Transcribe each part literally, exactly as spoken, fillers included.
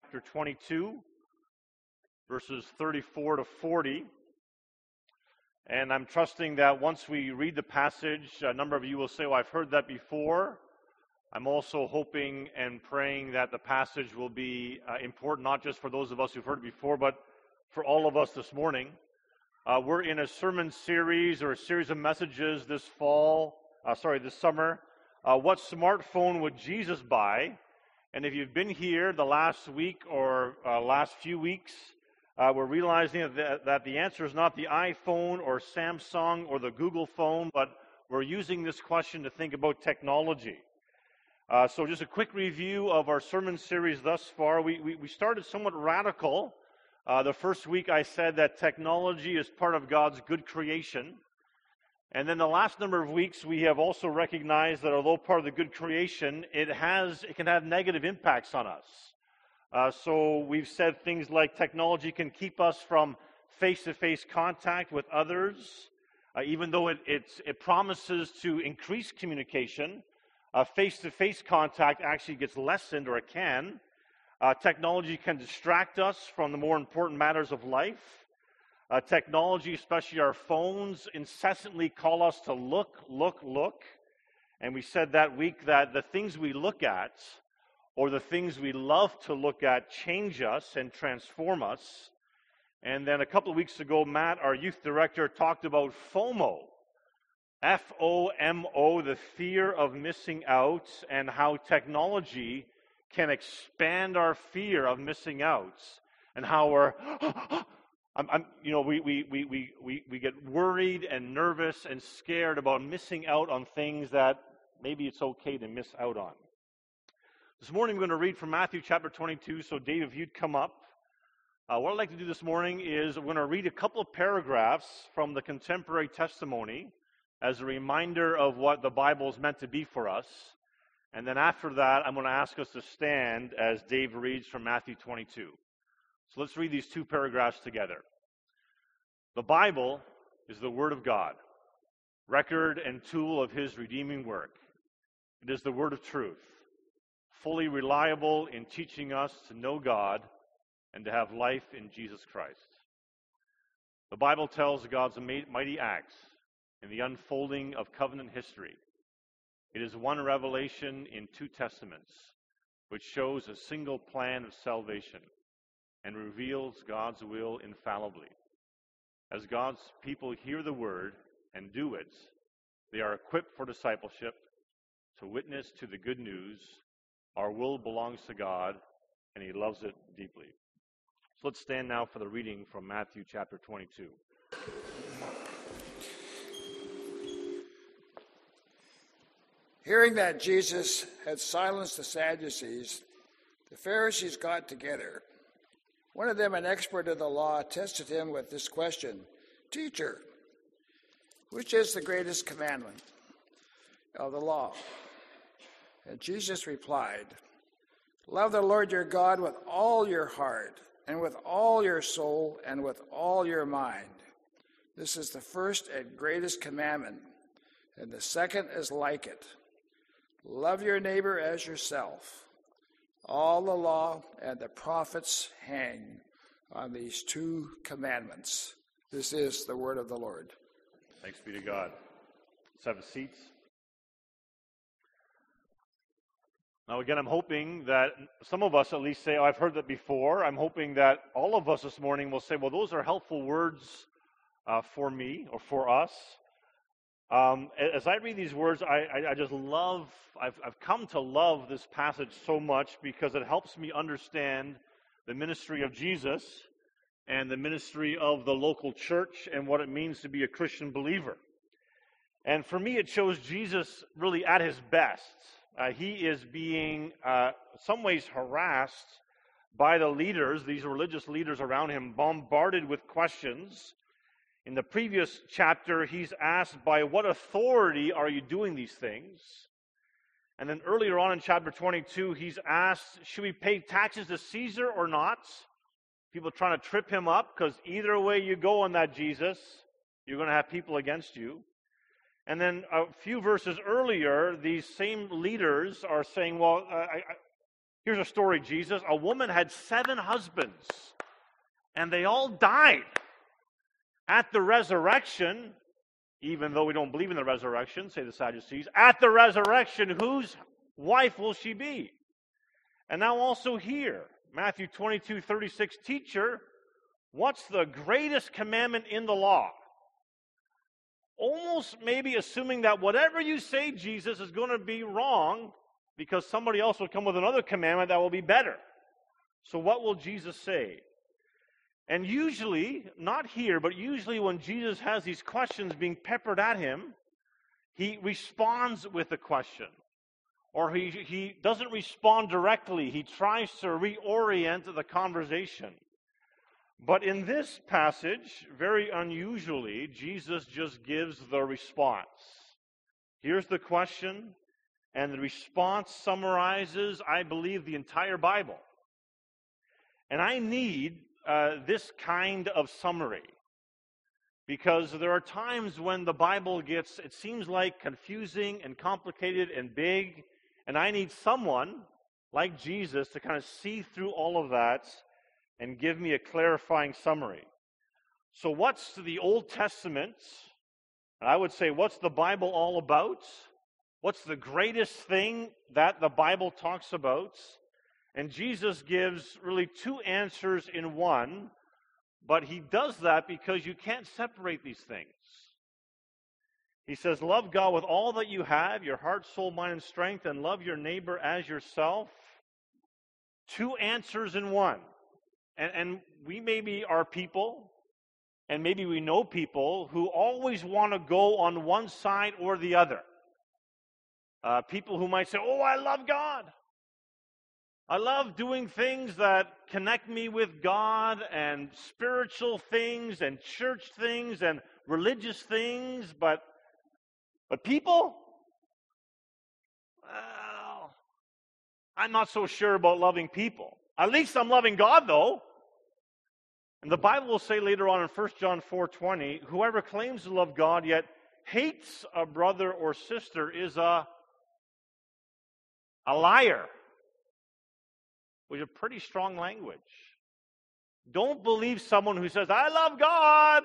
chapter twenty-two, verses thirty-four to forty. And I'm trusting that once we read the passage, a number of you will say, well, I've heard that before. I'm also hoping and praying that the passage will be uh, important, not just for those of us who've heard it before, but for all of us this morning. Uh, we're in a sermon series or a series of messages this fall, uh, sorry, this summer. Uh, what smartphone would Jesus buy? And if you've been here the last week or uh, last few weeks, uh, we're realizing that, that the answer is not the iPhone or Samsung or the Google phone, but we're using this question to think about technology. Uh, so just a quick review of our sermon series thus far. We, we, we started somewhat radical. Uh, the first week I said that technology is part of God's good creation. And then the last number of weeks we have also recognized that although part of the good creation, it has it can have negative impacts on us. Uh, so we've said things like technology can keep us from face-to-face contact with others, uh, even though it, it's, it promises to increase communication. Uh, face-to-face contact actually gets lessened, or it can. Uh, technology can distract us from the more important matters of life. Uh, technology, especially our phones, incessantly call us to look, look, look. And we said that week that the things we look at, or the things we love to look at, change us and transform us. And then a couple of weeks ago, Matt, our youth director, talked about FOMO. F O M O, the fear of missing out, and how technology can expand our fear of missing out, and how we're, I'm, I'm, you know, we, we, we, we, we, we get worried and nervous and scared about missing out on things that maybe it's okay to miss out on. This morning I'm going to read from Matthew chapter twenty-two, so Dave, if you'd come up. Uh, what I'd like to do this morning is we're going to read a couple of paragraphs from the contemporary testimony as a reminder of what the Bible is meant to be for us. And then after that, I'm going to ask us to stand as Dave reads from Matthew twenty-two. So let's read these two paragraphs together. The Bible is the Word of God, record and tool of His redeeming work. It is the Word of truth, fully reliable in teaching us to know God and to have life in Jesus Christ. The Bible tells God's mighty acts in the unfolding of covenant history. It is one revelation in two testaments, which shows a single plan of salvation and reveals God's will infallibly. As God's people hear the word and do it, they are equipped for discipleship, to witness to the good news. Our will belongs to God, and He loves it deeply. So let's stand now for the reading from Matthew chapter twenty-two. Hearing that Jesus had silenced the Sadducees, the Pharisees got together. One of them, an expert of the law, tested him with this question: "Teacher, which is the greatest commandment of the law?" And Jesus replied, "Love the Lord your God with all your heart, and with all your soul, and with all your mind. This is the first and greatest commandment, and the second is like it. Love your neighbor as yourself. All the law and the prophets hang on these two commandments." This is the word of the Lord. Thanks be to God. Let's have a seat. Now again, I'm hoping that some of us at least say, oh, I've heard that before. I'm hoping that all of us this morning will say, well, those are helpful words uh, for me or for us. Um, as I read these words, I, I, I just love, I've, I've come to love this passage so much because it helps me understand the ministry of Jesus and the ministry of the local church and what it means to be a Christian believer. And for me, it shows Jesus really at his best. Uh, he is being, uh, in some ways, harassed by the leaders, these religious leaders around him, bombarded with questions. In the previous chapter, he's asked, by what authority are you doing these things? And then earlier on in chapter twenty-two, he's asked, should we pay taxes to Caesar or not? People trying to trip him up, because either way you go on that, Jesus, you're going to have people against you. And then a few verses earlier, these same leaders are saying, well, I, I, Here's a story, Jesus. A woman had seven husbands, and they all died. At the resurrection, even though we don't believe in the resurrection, say the Sadducees, at the resurrection, whose wife will she be? And now also here, Matthew twenty-two thirty-six, teacher, what's the greatest commandment in the law? Almost maybe assuming that whatever you say, Jesus, is going to be wrong because somebody else will come with another commandment that will be better. So what will Jesus say? And usually, not here, but usually when Jesus has these questions being peppered at him, he responds with a question. Or he, he doesn't respond directly. He tries to reorient the conversation. But in this passage, very unusually, Jesus just gives the response. Here's the question, and the response summarizes, I believe, the entire Bible. And I need uh, this kind of summary, because there are times when the Bible gets, it seems like, confusing and complicated and big, and I need someone like Jesus to kind of see through all of that and give me a clarifying summary. So what's the Old Testament? And I would say, what's the Bible all about? What's the greatest thing that the Bible talks about? And Jesus gives really two answers in one, but he does that because you can't separate these things. He says, love God with all that you have, your heart, soul, mind, and strength, and love your neighbor as yourself. Two answers in one. And, and we maybe are people, and maybe we know people who always want to go on one side or the other. Uh, people who might say, oh, I love God. I love doing things that connect me with God, and spiritual things, and church things, and religious things, but, but people? Well, I'm not so sure about loving people. At least I'm loving God, though. And the Bible will say later on in First John four twenty, whoever claims to love God yet hates a brother or sister is a, a liar. Which is pretty strong language. Don't believe someone who says, I love God,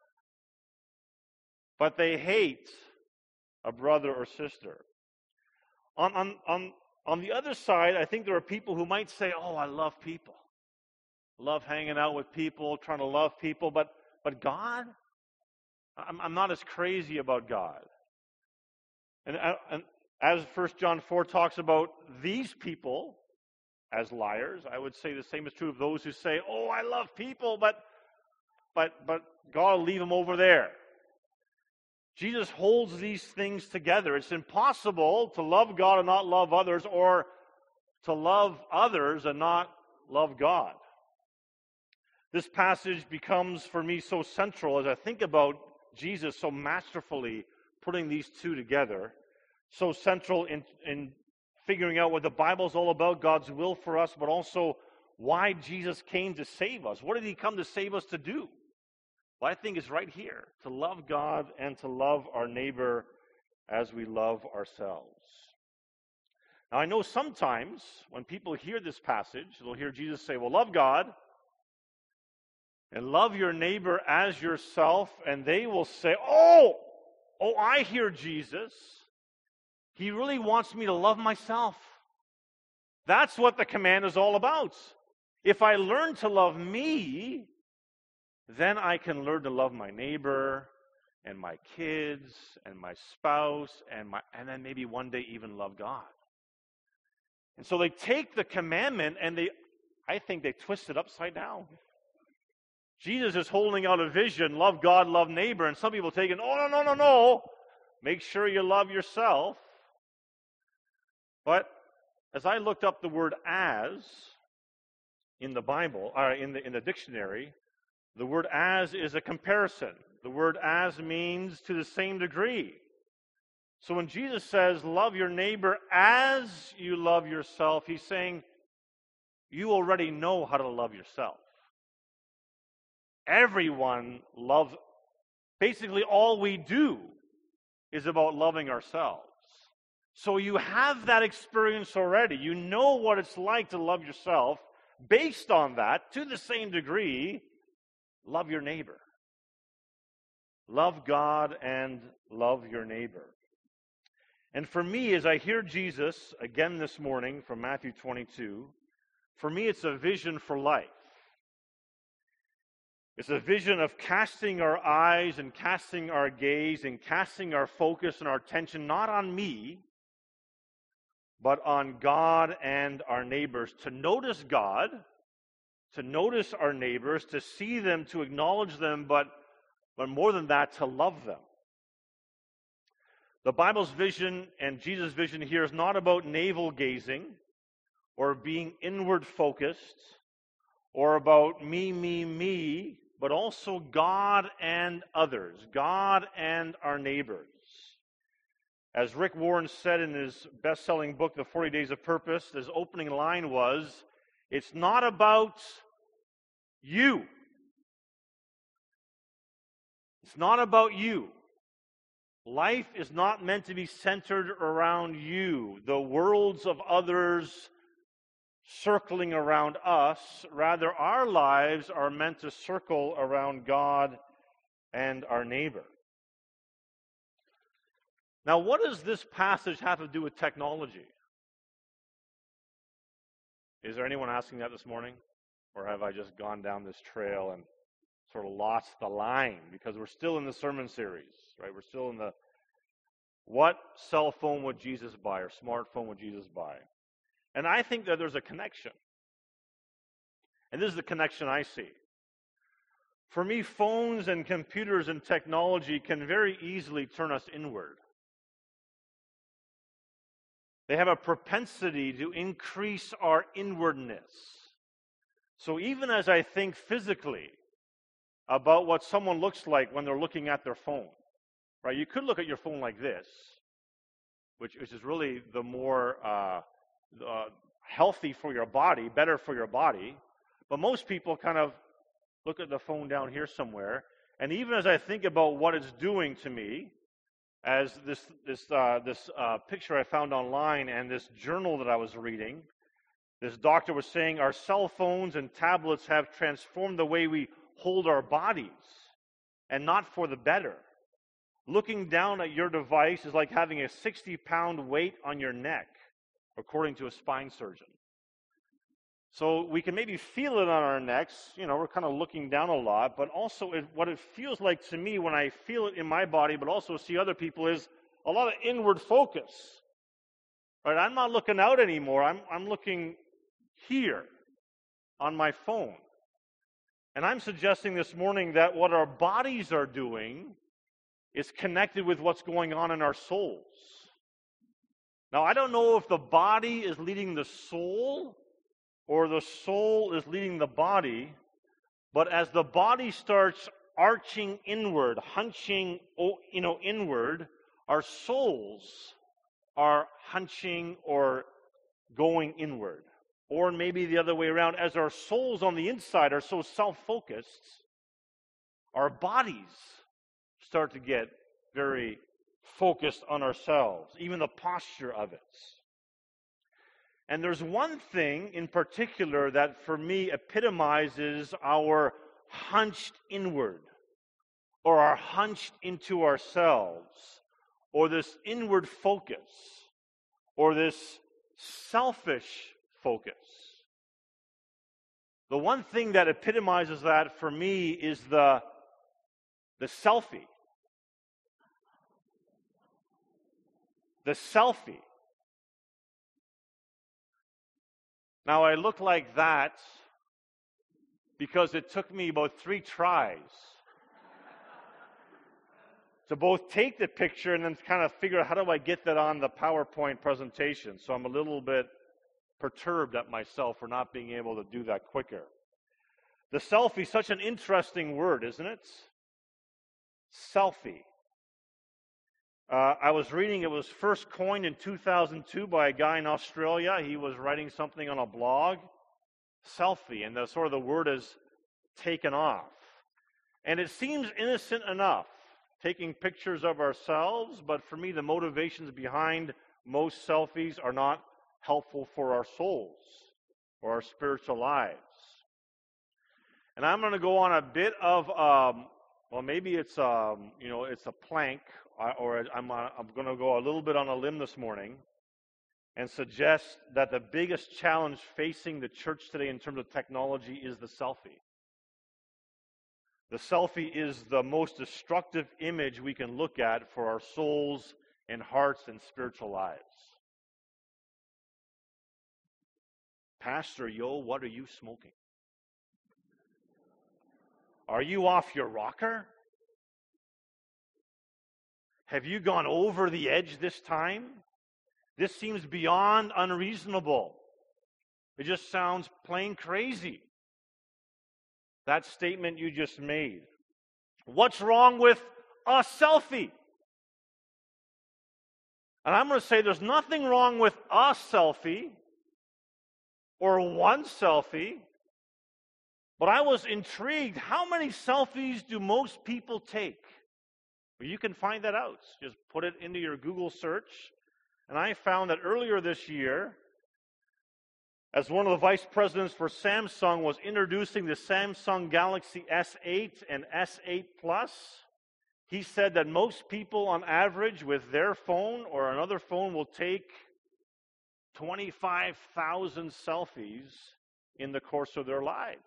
but they hate a brother or sister. On, on, on, on the other side, I think there are people who might say, oh, I love people. Love hanging out with people, trying to love people, but but God? I'm, I'm not as crazy about God. And, and as First John four talks about these people as liars, I would say the same is true of those who say, oh, I love people, but but but God will leave them over there. Jesus holds these things together. It's impossible to love God and not love others, or to love others and not love God. This passage becomes, for me, so central as I think about Jesus so masterfully putting these two together, so central in, in figuring out what the Bible's all about, God's will for us, but also why Jesus came to save us. What did he come to save us to do? Well, I think it's right here, to love God and to love our neighbor as we love ourselves. Now, I know sometimes when people hear this passage, they'll hear Jesus say, well, love God and love your neighbor as yourself, and they will say, oh, oh, I hear Jesus. He really wants me to love myself. That's what the command is all about. If I learn to love me, then I can learn to love my neighbor and my kids and my spouse and my and then maybe one day even love God. And so they take the commandment and they, I think they twist it upside down. Jesus is holding out a vision, love God, love neighbor, and some people take it, oh, no, no, no, no. Make sure you love yourself. But as I looked up the word as in the Bible, or in the in the dictionary, the word as is a comparison. The word as means to the same degree. So when Jesus says, love your neighbor as you love yourself, he's saying, you already know how to love yourself. Everyone loves, basically all we do is about loving ourselves. So you have that experience already. You know what it's like to love yourself. Based on that, to the same degree, love your neighbor. Love God and love your neighbor. And for me, as I hear Jesus again this morning from Matthew twenty-two, for me it's a vision for life. It's a vision of casting our eyes and casting our gaze and casting our focus and our attention not on me, but on God and our neighbors. To notice God, to notice our neighbors, to see them, to acknowledge them, but, but more than that, to love them. The Bible's vision and Jesus' vision here is not about navel gazing or being inward focused or about me, me, me, but also God and others, God and our neighbors. As Rick Warren said in his best-selling book, The forty Days of Purpose, his opening line was, "It's not about you. It's not about you. Life is not meant to be centered around you, the worlds of others circling around us. Rather, our lives are meant to circle around God and our neighbor." Now, what does this passage have to do with technology? Is there anyone asking that this morning? Or have I just gone down this trail and sort of lost the line? Because we're still in the sermon series, right? We're still in the, what cell phone would Jesus buy or smartphone would Jesus buy? And I think that there's a connection. And this is the connection I see. For me, phones and computers and technology can very easily turn us inward. They have a propensity to increase our inwardness. So even as I think physically about what someone looks like when they're looking at their phone, right? You could look at your phone like this, which, which is really the more uh, uh, healthy for your body, better for your body. But most people kind of look at the phone down here somewhere. And even as I think about what it's doing to me, as this this uh, this uh, picture I found online and this journal that I was reading, this doctor was saying our cell phones and tablets have transformed the way we hold our bodies, and not for the better. Looking down at your device is like having a sixty-pound weight on your neck, according to a spine surgeon. So we can maybe feel it on our necks, you know, we're kind of looking down a lot, but also it, what it feels like to me when I feel it in my body, but also see other people, is a lot of inward focus. Right? I'm not looking out anymore. I'm, I'm looking here on my phone. And I'm suggesting this morning that what our bodies are doing is connected with what's going on in our souls. Now, I don't know if the body is leading the soul or the soul is leading the body, but as the body starts arching inward, hunching, you know, inward, our souls are hunching or going inward. Or maybe the other way around, as our souls on the inside are so self-focused, our bodies start to get very focused on ourselves, even the posture of it. And there's one thing in particular that for me epitomizes our hunched inward, or our hunched into ourselves, or this inward focus, or this selfish focus. The one thing that epitomizes that for me is the, the selfie. The selfie. Now, I look like that because it took me about three tries to both take the picture and then kind of figure out how do I get that on the PowerPoint presentation. So I'm a little bit perturbed at myself for not being able to do that quicker. The selfie, such an interesting word, isn't it? Selfie. Uh, I was reading it was first coined in two thousand two by a guy in Australia. He was writing something on a blog. Selfie, and the sort of the word is taken off. And it seems innocent enough, taking pictures of ourselves, but for me the motivations behind most selfies are not helpful for our souls or our spiritual lives. And I'm going to go on a bit of, um, well, maybe it's, um, you know, it's a plank, or I'm, uh, I'm going to go a little bit on a limb this morning and suggest that the biggest challenge facing the church today in terms of technology is the selfie. The selfie is the most destructive image we can look at for our souls and hearts and spiritual lives. Pastor, yo, what are you smoking? Are you off your rocker? Have you gone over the edge this time? This seems beyond unreasonable. It just sounds plain crazy. That statement you just made. What's wrong with a selfie? And I'm going to say there's nothing wrong with a selfie or one selfie, but I was intrigued. How many selfies do most people take? Well, you can find that out. Just put it into your Google search. And I found that earlier this year, as one of the vice presidents for Samsung was introducing the Samsung Galaxy S eight and S eight Plus, he said that most people on average with their phone or another phone will take twenty-five thousand selfies in the course of their lives.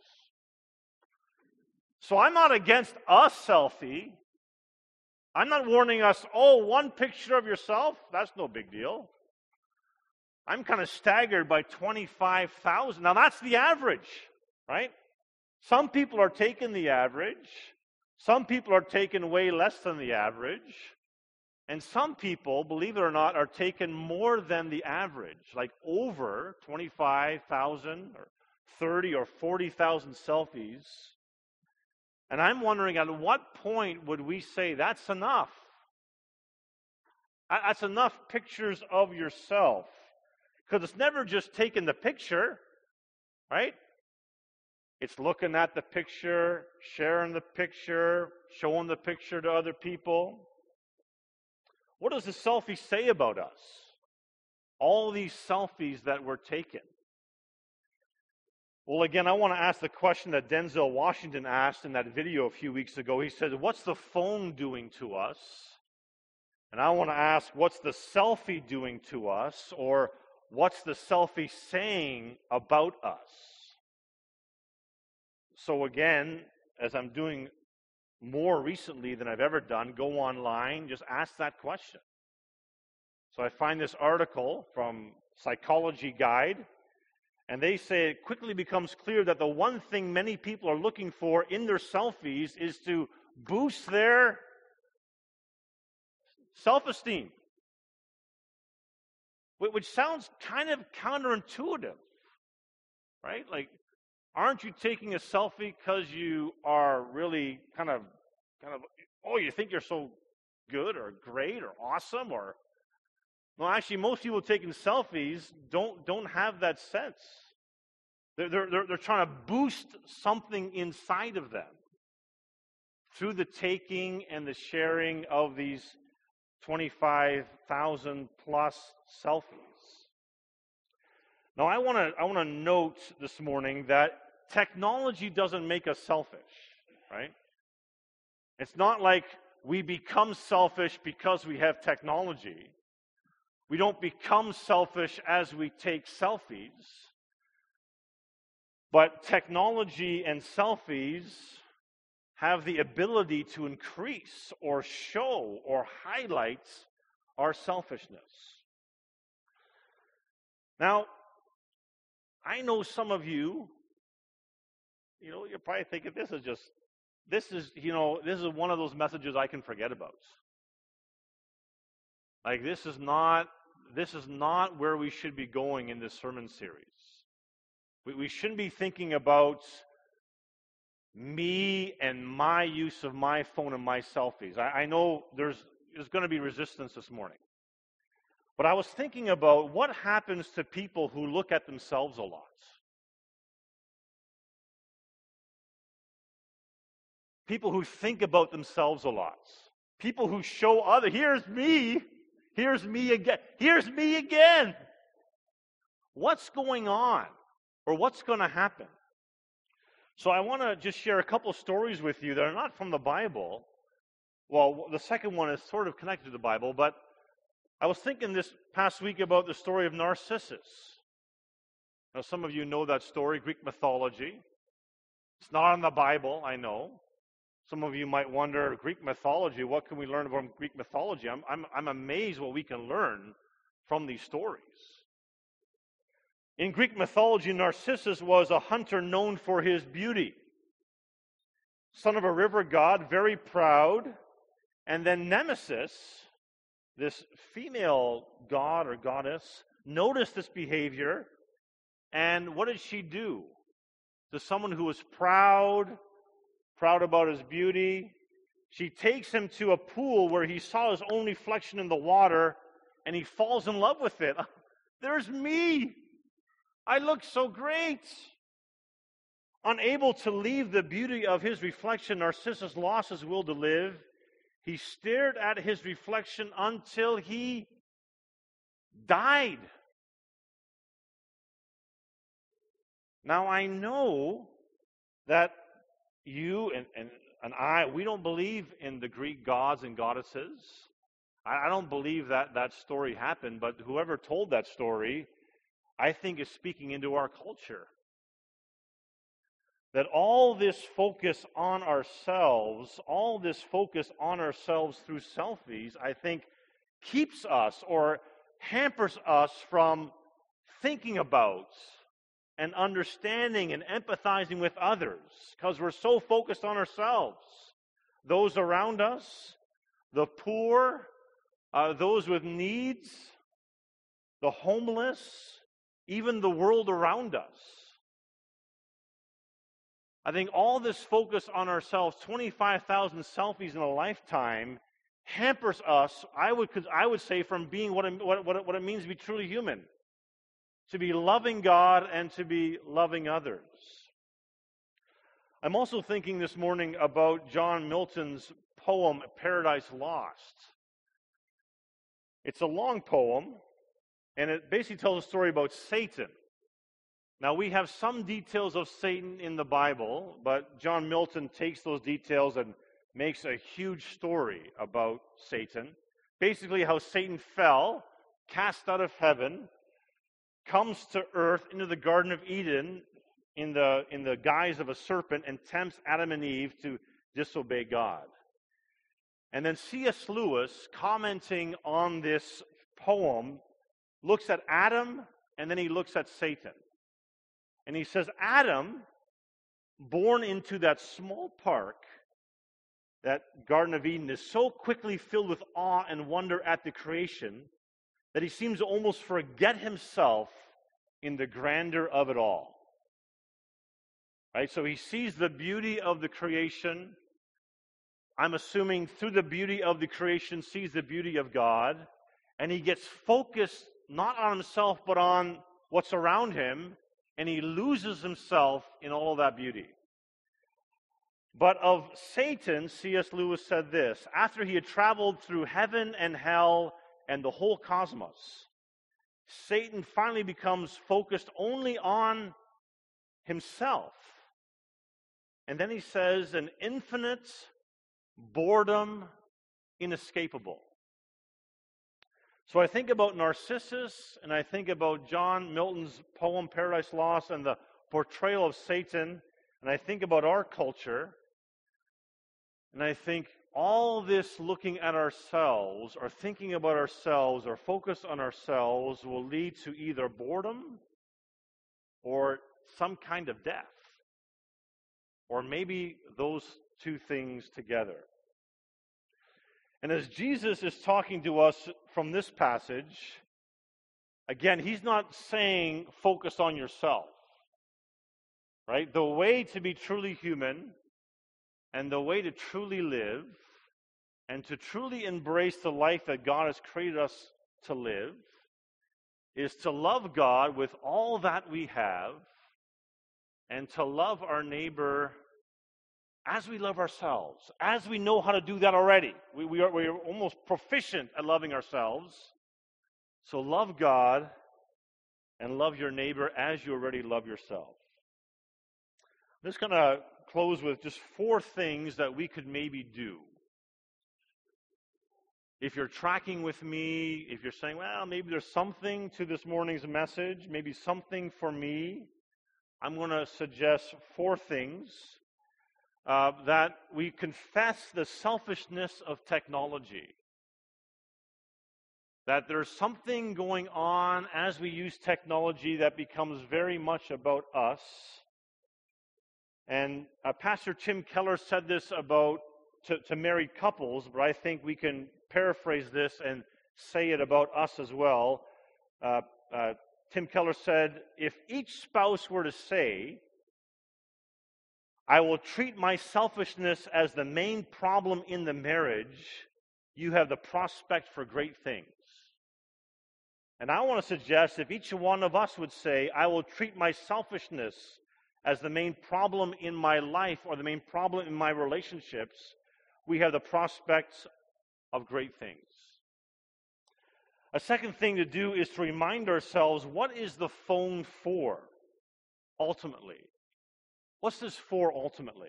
So I'm not against a selfie. I'm not warning us, oh, one picture of yourself, that's no big deal. I'm kind of staggered by twenty-five thousand. Now, that's the average, right? Some people are taking the average. Some people are taking way less than the average. And some people, believe it or not, are taking more than the average, like over twenty-five thousand or thirty or forty thousand selfies. And I'm wondering, at what point would we say that's enough? That's enough pictures of yourself. Because it's never just taking the picture, right? It's looking at the picture, sharing the picture, showing the picture to other people. What does the selfie say about us? All these selfies that were taken. Well, again, I want to ask the question that Denzel Washington asked in that video a few weeks ago. He said, what's the phone doing to us? And I want to ask, what's the selfie doing to us? Or what's the selfie saying about us? So again, as I'm doing more recently than I've ever done, go online, just ask that question. So I find this article from Psychology Guide, and they say it quickly becomes clear that the one thing many people are looking for in their selfies is to boost their self-esteem, which sounds kind of counterintuitive, right? Like, aren't you taking a selfie because you are really kind of, kind of, oh, you think you're so good or great or awesome? Or, well, actually, most people taking selfies don't don't have that sense. They're, they're, they're trying to boost something inside of them through the taking and the sharing of these twenty-five thousand plus selfies. Now, I want to I want to note this morning that technology doesn't make us selfish, right? It's not like we become selfish because we have technology. We don't become selfish as we take selfies. But technology and selfies have the ability to increase or show or highlight our selfishness. Now, I know some of you, you know, you're probably thinking this is just, this is, you know, this is one of those messages I can forget about. Like, this is not, this is not where we should be going in this sermon series. We, we shouldn't be thinking about me and my use of my phone and my selfies. I, I know there's, there's going to be resistance this morning. But I was thinking about what happens to people who look at themselves a lot. People who think about themselves a lot. People who show other, here's me, Here's me again. Here's me again. What's going on? Or what's going to happen? So I want to just share a couple stories with you that are not from the Bible. Well, the second one is sort of connected to the Bible, but I was thinking this past week about the story of Narcissus. Now, some of you know that story, Greek mythology. It's not in the Bible, I know. Some of you might wonder, Greek mythology, what can we learn from Greek mythology? I'm, I'm, I'm amazed what we can learn from these stories. In Greek mythology, Narcissus was a hunter known for his beauty. Son of a river god, very proud. And then Nemesis, this female god or goddess, noticed this behavior. And what did she do? To someone who was proud, proud about his beauty, she takes him to a pool where he saw his own reflection in the water, and he falls in love with it. There's me! I look so great! Unable to leave the beauty of his reflection, Narcissus lost his will to live. He stared at his reflection until he died. Now, I know that you and, and, and I, we don't believe in the Greek gods and goddesses. I, I don't believe that that story happened, but whoever told that story, I think is speaking into our culture. That all this focus on ourselves, all this focus on ourselves through selfies, I think keeps us or hampers us from thinking about and understanding and empathizing with others, because we're so focused on ourselves. Those around us, the poor, uh, those with needs, the homeless, even the world around us. I think all this focus on ourselves, twenty-five thousand selfies in a lifetime, hampers us, I would, I would say, from being what it, what, what it means to be truly human. To be loving God and to be loving others. I'm also thinking this morning about John Milton's poem, Paradise Lost. It's a long poem, and it basically tells a story about Satan. Now, we have some details of Satan in the Bible, but John Milton takes those details and makes a huge story about Satan. Basically, how Satan fell, cast out of heaven, comes to earth into the Garden of Eden in the, in the guise of a serpent and tempts Adam and Eve to disobey God. And then C S Lewis, commenting on this poem, looks at Adam and then he looks at Satan. And he says, Adam, born into that small park, that Garden of Eden, is so quickly filled with awe and wonder at the creation that he seems to almost forget himself in the grandeur of it all. Right? So he sees the beauty of the creation. I'm assuming through the beauty of the creation, sees the beauty of God, and he gets focused not on himself, but on what's around him, and he loses himself in all of that beauty. But of Satan, C S Lewis said this: after he had traveled through heaven and hell and the whole cosmos, Satan finally becomes focused only on himself. And then he says, an infinite boredom inescapable. So I think about Narcissus, and I think about John Milton's poem, Paradise Lost, and the portrayal of Satan, and I think about our culture, and I think all this looking at ourselves, or thinking about ourselves, or focus on ourselves will lead to either boredom or some kind of death. Or maybe those two things together. And as Jesus is talking to us from this passage, again, he's not saying focus on yourself. Right? The way to be truly human and the way to truly live and to truly embrace the life that God has created us to live is to love God with all that we have and to love our neighbor as we love ourselves, as we know how to do that already. We, we, are, we are almost proficient at loving ourselves. So love God and love your neighbor as you already love yourself. I'm just going to close with just four things that we could maybe do. If you're tracking with me, if you're saying, well, maybe there's something to this morning's message, maybe something for me, I'm going to suggest four things. Uh, that we confess the selfishness of technology. That there's something going on as we use technology that becomes very much about us. And uh, Pastor Tim Keller said this about to, to married couples, but I think we can paraphrase this and say it about us as well. Uh, uh, Tim Keller said, if each spouse were to say, I will treat my selfishness as the main problem in the marriage, you have the prospect for great things. And I want to suggest if each one of us would say, I will treat my selfishness as the main problem in my life or the main problem in my relationships, we have the prospects of great things. A second thing to do is to remind ourselves, what is the phone for, ultimately? What's this for ultimately?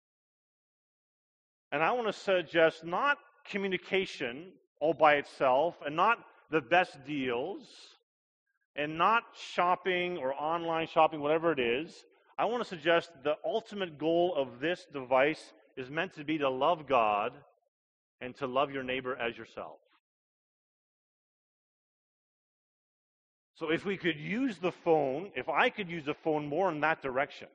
And I want to suggest not communication all by itself, and not the best deals, and not shopping or online shopping, whatever it is. I want to suggest the ultimate goal of this device is meant to be to love God and to love your neighbor as yourself. So if we could use the phone, if I could use the phone more in that direction,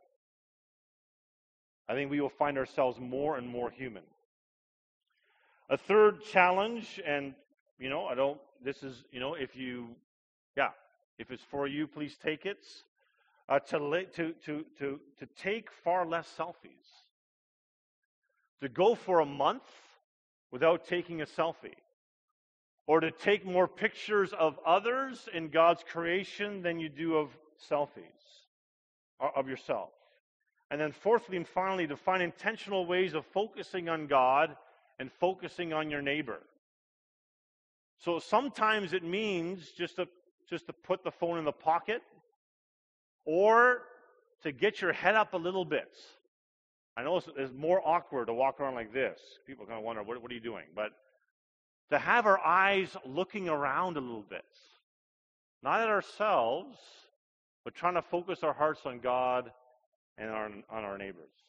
I think we will find ourselves more and more human. A third challenge, and, you know, I don't, this is, you know, if you, yeah, if it's for you, please take it, uh, to, to, to, to, to take far less selfies. To go for a month without taking a selfie. Or to take more pictures of others in God's creation than you do of selfies, of yourself. And then fourthly and finally, to find intentional ways of focusing on God and focusing on your neighbor. So sometimes it means just to, just to put the phone in the pocket, or to get your head up a little bit. I know it's, it's more awkward to walk around like this. People kind of wonder, what, what are you doing? But to have our eyes looking around a little bit. Not at ourselves, but trying to focus our hearts on God and on, on our neighbors.